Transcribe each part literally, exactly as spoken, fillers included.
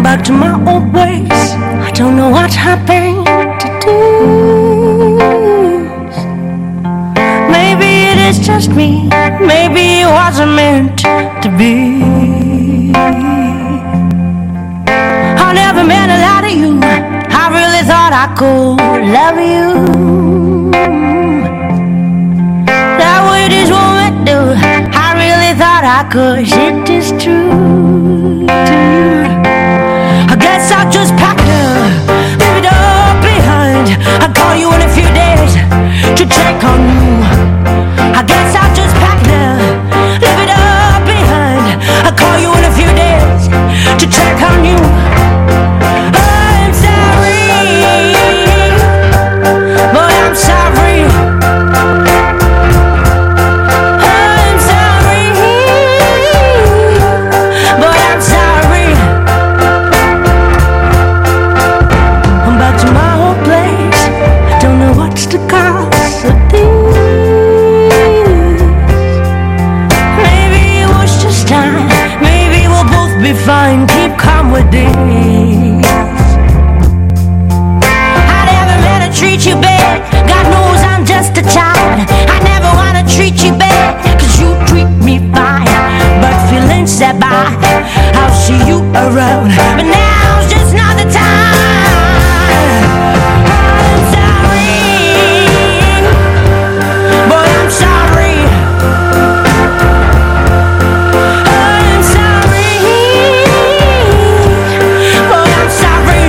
back to my old ways. I don't know what happened to do. Maybe it is just me. Maybe it wasn't meant to be. I never meant a lot of you. I really thought I could love you. That way this woman do. I really thought I could. It is true, true. I guess I'll just pack up, leave it all behind. I'll call you in a few days to check on you. I guess I'll just pack up, leave it all behind. I'll call you in a few days to check on you. I'm sorry, but I'm sorry. I'm sorry, but I'm sorry. I'm back to my old place. I don't know what's the cause of this. Maybe it was just time. Maybe we'll both be fine. Keep calm with this. I never meant to treat you bad. God knows I'm just a child. I never wanna treat you bad, cause you treat me fine. But feelings that by, I'll see you around. But now's just not the time. I'm sorry, but I'm sorry. I'm sorry, but I'm sorry.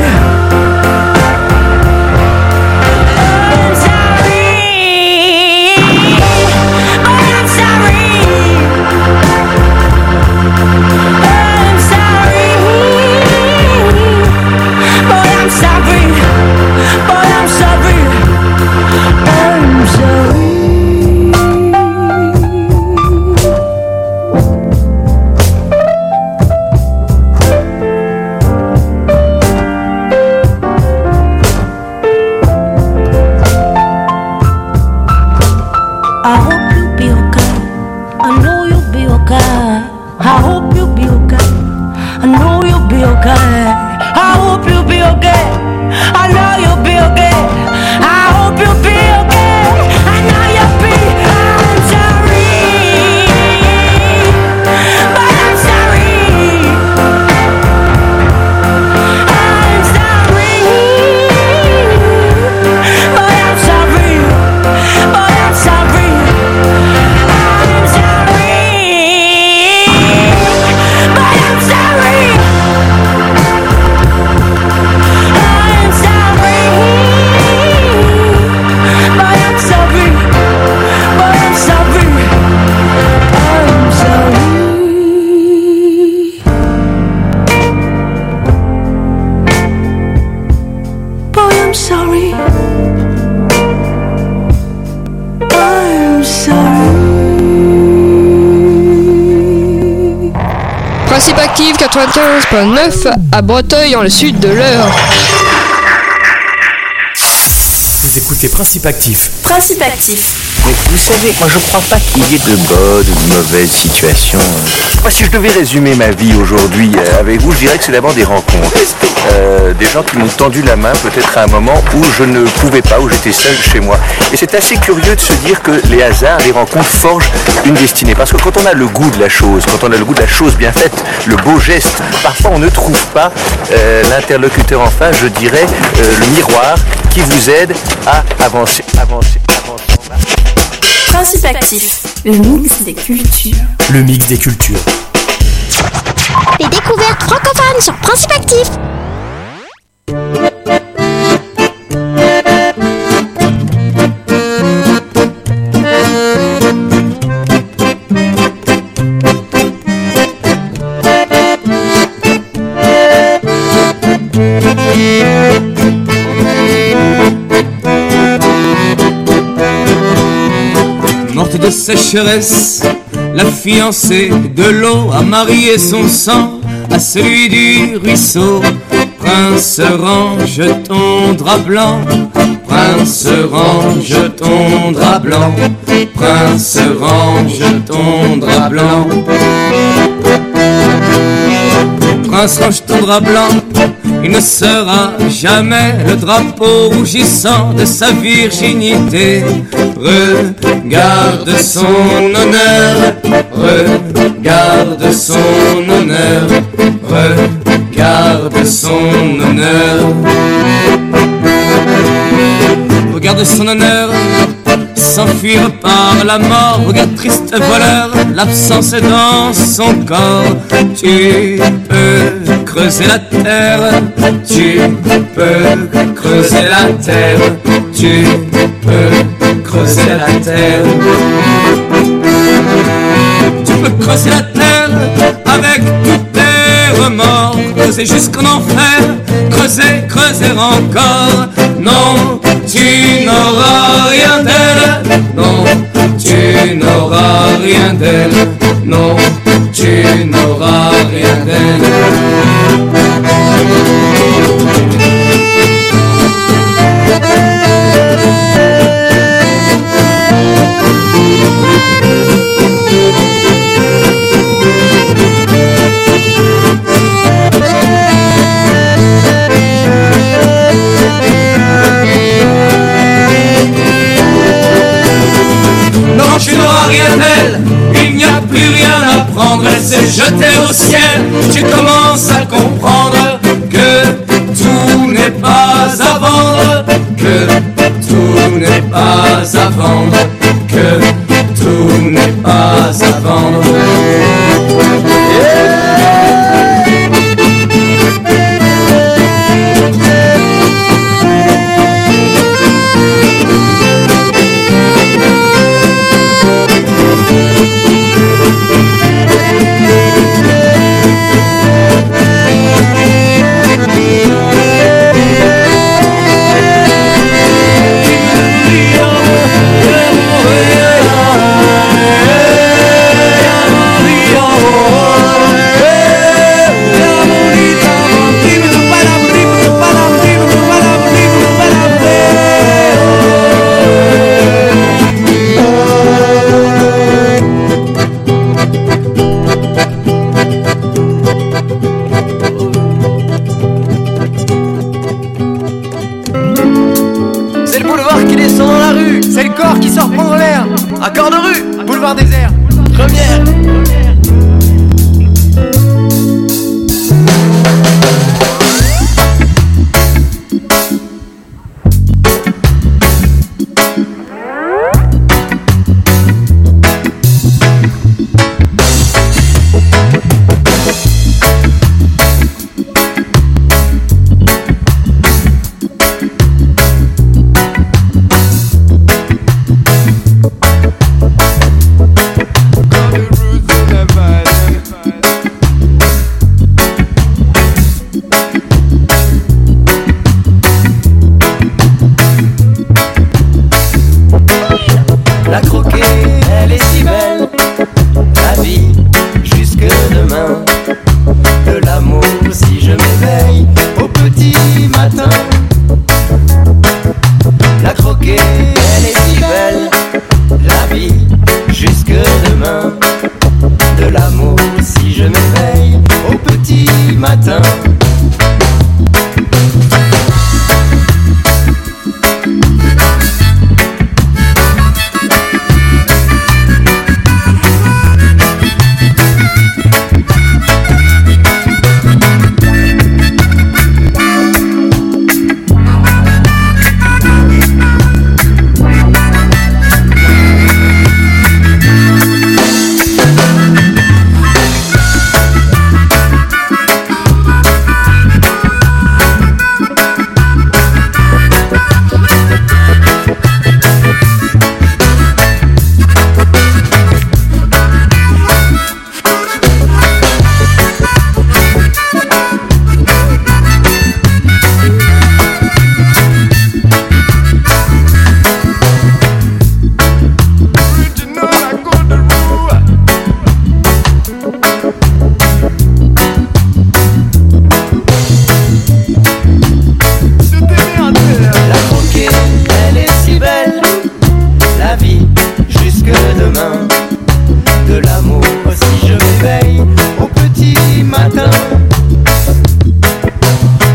I'm sorry, but I'm sorry. I'm sorry, but I'm sorry. But I'm sorry. I'm sorry. I hope you'll be okay. I know you'll be okay. I hope you'll be okay. I know you'll be okay. I hope you'll be okay. I know you'll be okay. I hope you'll be okay. I know you'll be. I'm sorry, but I'm sorry. I'm sorry, but I'm sorry. But I'm sorry. I'm sorry, but I'm sorry. I'm sorry, but I'm sorry. But I'm sorry. I'm sorry. Boy, I'm sorry. I'm sorry. Principe actif quatre-vingt-quinze virgule neuf à Breteuil dans le sud de l'Eure. Vous écoutez Principe Actif. Principe actif. Mais vous savez, moi je crois pas qu'il y ait de bonnes ou de mauvaises situations. Moi, si je devais résumer ma vie aujourd'hui euh, avec vous, je dirais que c'est d'abord des rencontres. Euh, des gens qui m'ont tendu la main peut-être à un moment où je ne pouvais pas, où j'étais seul chez moi. Et c'est assez curieux de se dire que les hasards, les rencontres forgent une destinée. Parce que quand on a le goût de la chose, quand on a le goût de la chose bien faite, le beau geste, parfois on ne trouve pas euh, l'interlocuteur en face, je dirais, euh, le miroir qui vous aide à avancer, avancer, avancer. Principe actif. Le mix des cultures. Le mix des cultures. Les découvertes francophones sur Principe Actif. Morte de sécheresse, la fiancée de l'eau a marié son sang à celui du ruisseau. Prince, range ton drap blanc, Prince, range ton drap blanc, Prince, range ton drap blanc. prince range ton drap blanc, il ne sera jamais le drapeau rougissant de sa virginité. Regarde son honneur, regarde son honneur, regarde son honneur. Regarde son honneur s'enfuir par la mort. Regarde triste voleur, l'absence est dans son corps. Tu peux creuser la terre, tu peux creuser la terre, tu peux creuser la terre. Tu peux creuser la terre avec tous tes remords, creuser jusqu'en enfer, creuser, creuser encore. Non, tu n'auras rien d'elle, non, tu n'auras rien d'elle, non, tu n'auras rien d'elle. Non, tu n'auras rien d'elle, il n'y a plus rien à prendre, elle s'est jetée au ciel. Tu commences à comprendre que tout n'est pas à vendre, que tout n'est pas à vendre, que tout n'est pas à vendre. Yeah. C'est le corps qui sort prendre l'air. Accord de rue, boulevard désert. Première. The root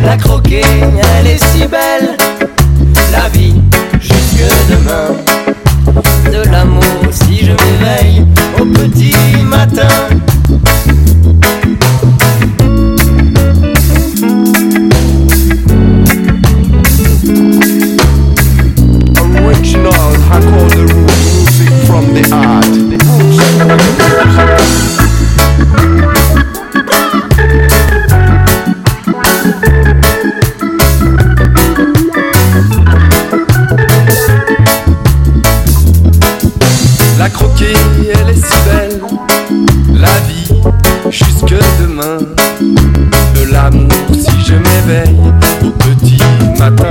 La croquer, elle est si belle. La vie, jusque demain. De l'amour si je m'éveille au petit matin. Original, I call the root music from the art. The La croquer, elle est si belle. La vie, jusque demain. De l'amour si je m'éveille au petit matin.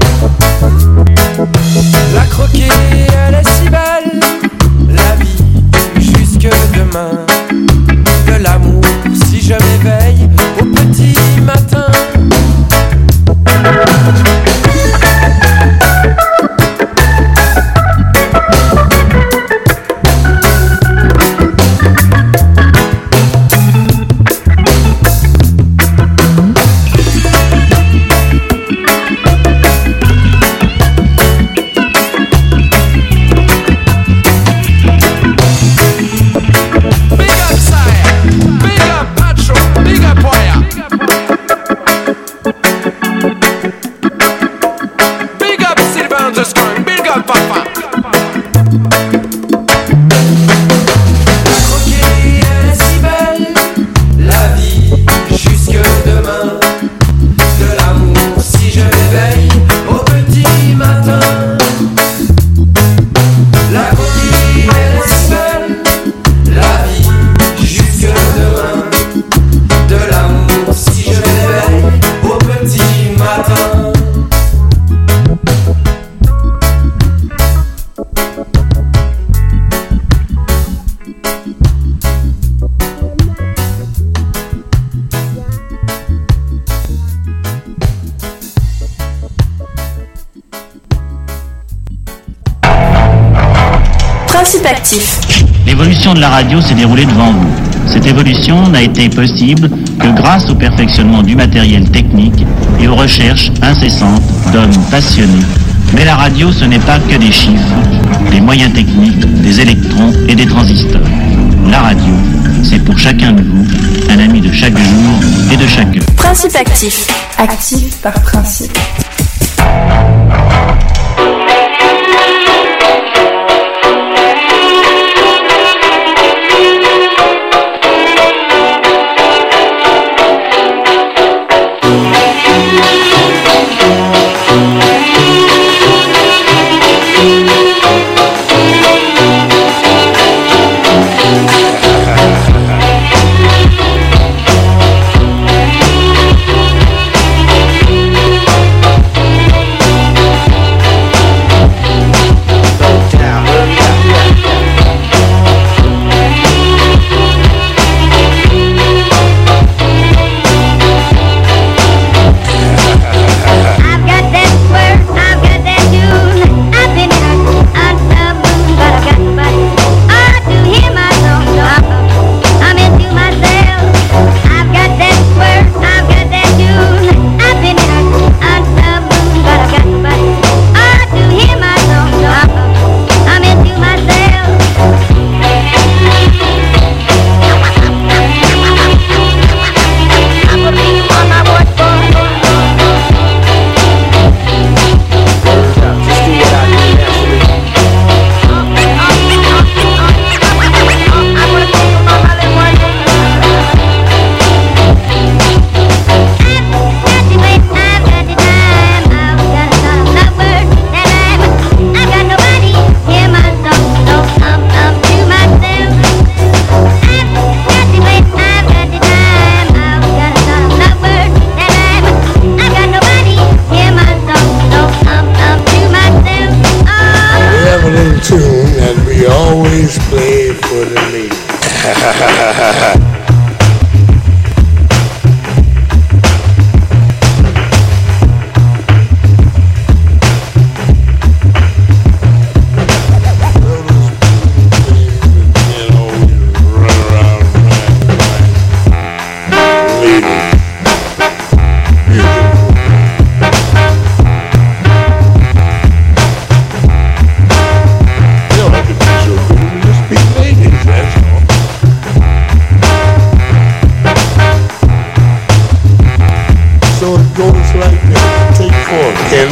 La croquer, elle est si belle. La vie, jusque demain. De l'amour si je m'éveille au petit matin. Principe actif. L'évolution de la radio s'est déroulée devant vous. Cette évolution n'a été possible que grâce au perfectionnement du matériel technique et aux recherches incessantes d'hommes passionnés. Mais la radio, ce n'est pas que des chiffres, des moyens techniques, des électrons et des transistors. La radio, c'est pour chacun de vous un ami de chaque jour et de chaque heure. Principe actif. Actif par principe. You can him.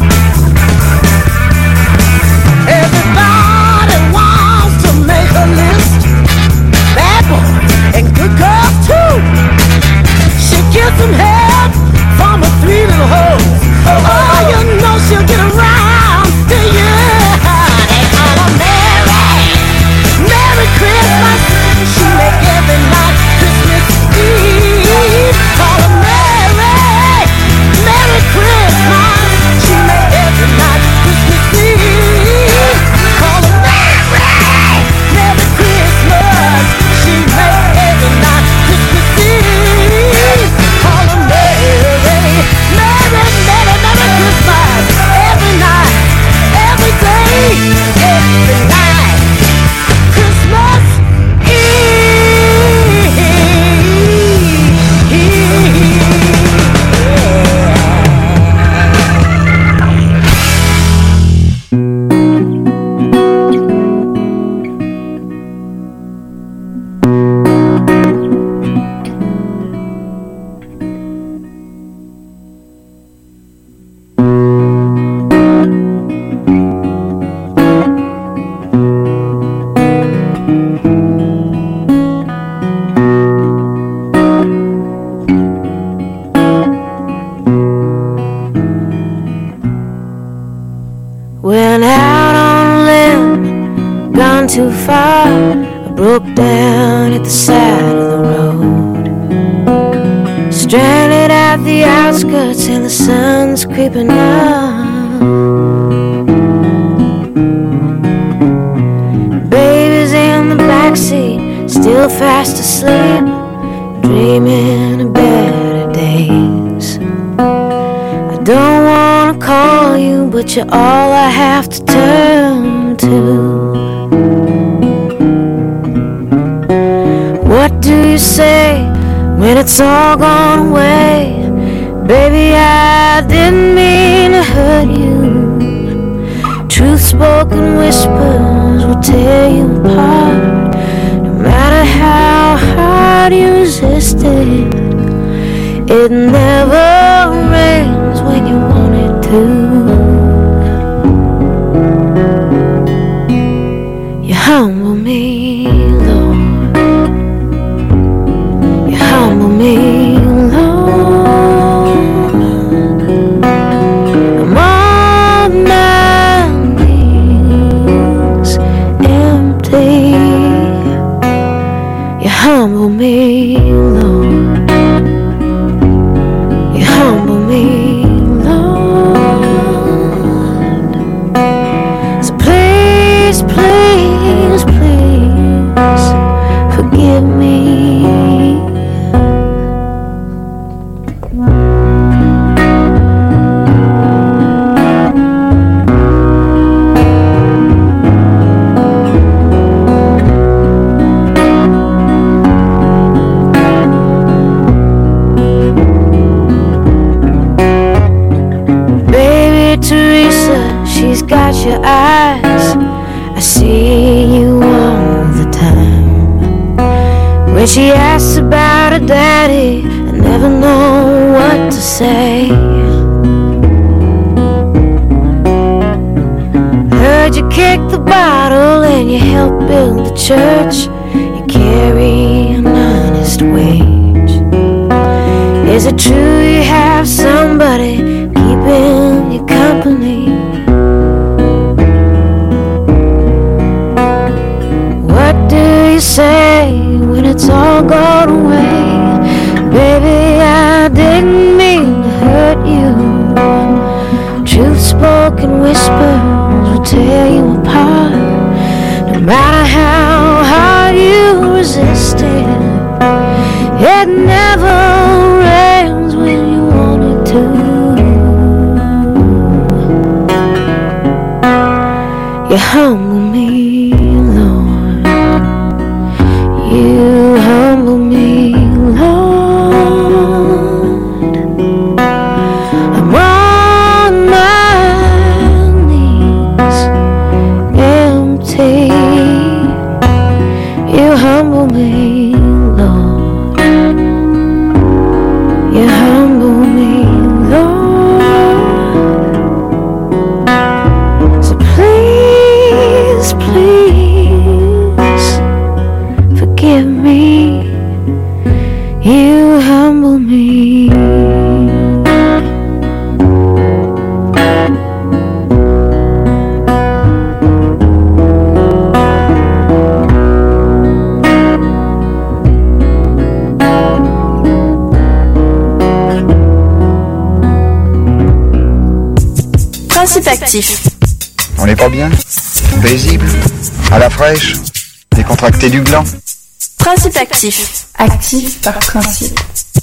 Everybody wants to make a living. gone too far. I broke down at the side of the road, stranded at the outskirts and the sun's creeping up. Baby's in the backseat, still fast asleep, dreaming of better days. I don't wanna call you, but you're all I have to turn to. What do you say when it's all gone away? Baby, I didn't mean to hurt you. Truth-spoken whispers will tear you apart. No matter how hard you resisted, it never rains when you want it to. You humble me, Lord. You humble me, Lord. I'm on my knees, empty. You humble me, Lord. You humble me, Lord. So please, please, please forgive me. She's got your eyes, I see you all the time. When she asks about her daddy, I never know what to say. Heard you kick the bottle and you help build the church. You carry an honest wage. Is it true you have somebody keeping you company? What do you say when it's all gone away? Baby, I didn't mean to hurt you. Truth-spoken whispers will tear you apart. No matter how hard you resisted, it never rains when you want it to. You humble me, Lord. You humble me, Lord. I'm on my knees, empty. You humble me, Lord. You humble me, Lord. So please, please forgive me. You humble me. Principe actif. On n'est pas bien? Paisible? À la fraîche? Décontracté du gland? Principe actif. Actif par principe.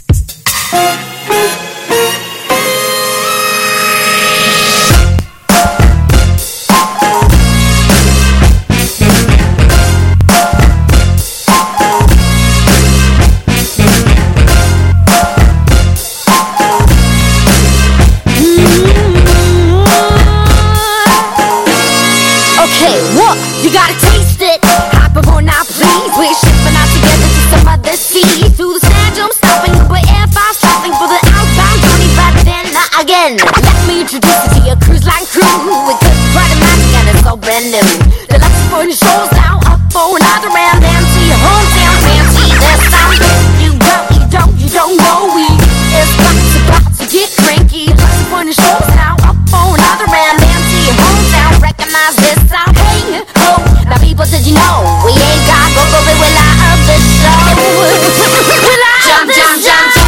Okay, what? You gotta taste it. Hop aboard now, please. We're shipping out together to some other sea. Through the sand, jump stopping, but air fast stopping for the outbound journey. But then again, let me introduce you to your cruise line crew. With good bright and magic, and it's all brand new. The Lexus for your shows now up for another round. Down to your hometown, fancy this sound. You don't, you don't, you don't know we. It's about to, about to get cranky. Lexus for your shows now up for another round. Down to your hometown, recognize this sound. Hey, ho, Now people, did you know we ain't got go go we will out of the show. Will out jump, of jump, jump, jump.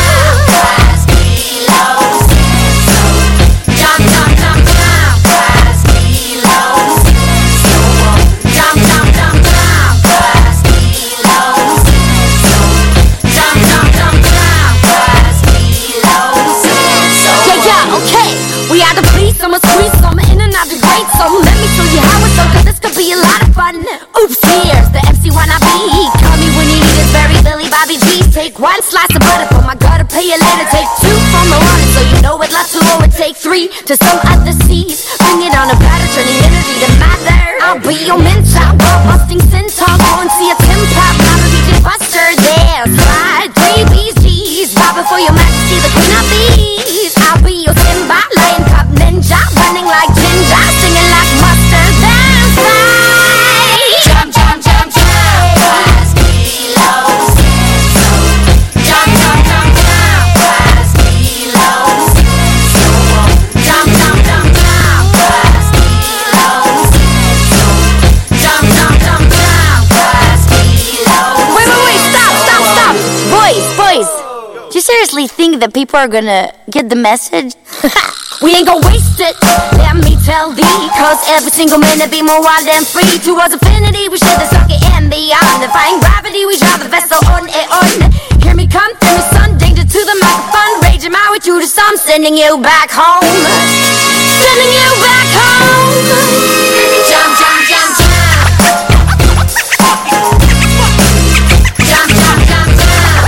So let me show you how it's so, cause this could be a lot of fun. Oops, here's the M C wanna be. Call me when you need it, very Billy Bobby G's. Take one slice of butter from my gutter, pay you later. Take two from the water, so you know it lots to over. Take three to some other seas. Bring it on a platter, turning energy to matter. I'll be your mentor, ball busting centaur. Go and see a Tim Pop, not a region buster. There, slide, three B's, G's. Bob before your majesty, the queen of bees. I'll be your Simba, lion cub ninja. Running like ginger, singing like mustard. That's right. Jump, jump, jump, jump. Five kilos. Jump, jump, jump, jump. Five kilos. Jump, jump, jump, jump. Five kilos. Jump, jump, jump, jump. Five kilos. Wait, wait, wait! Stop, stop, stop! Boys, boys. Do you seriously think that people are gonna get the message? We ain't gon' waste it, let me tell thee. Cause every single minute be more wild and free. Towards infinity we share the circuit and beyond. Defying gravity we drive the vessel on and on. Hear me come through the sun, danger to the microphone. Raging my way through the storm, sending you back home. Sending you back home. Jump, jump, jump, jump. Jump, jump, jump, jump.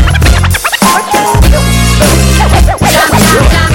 Jump, jump, jump.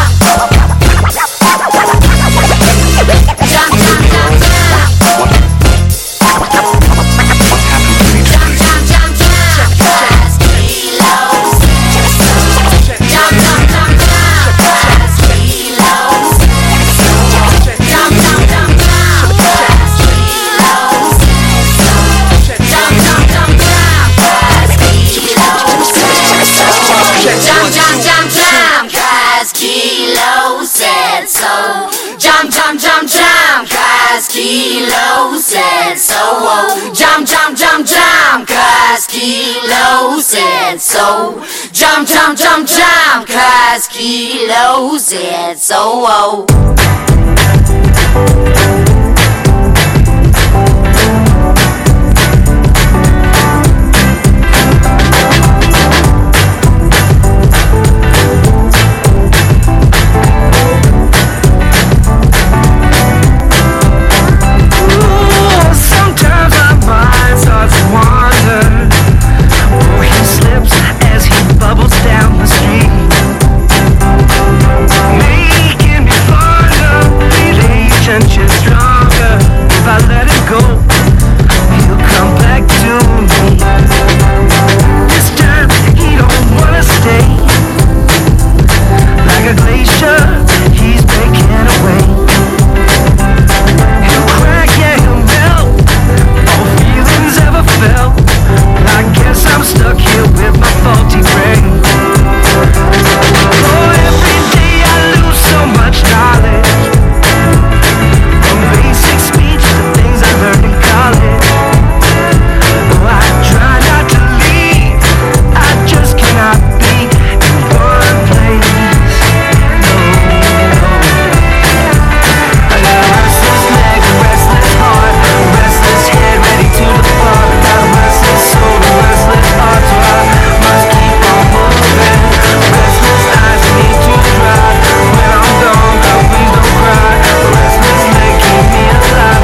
Jump, jump, jump, jump, cause Kilo said so. Jump, jump, jump, jump, cause Kilo said so. Jump, jump, jump, jump, cause Kilo said so.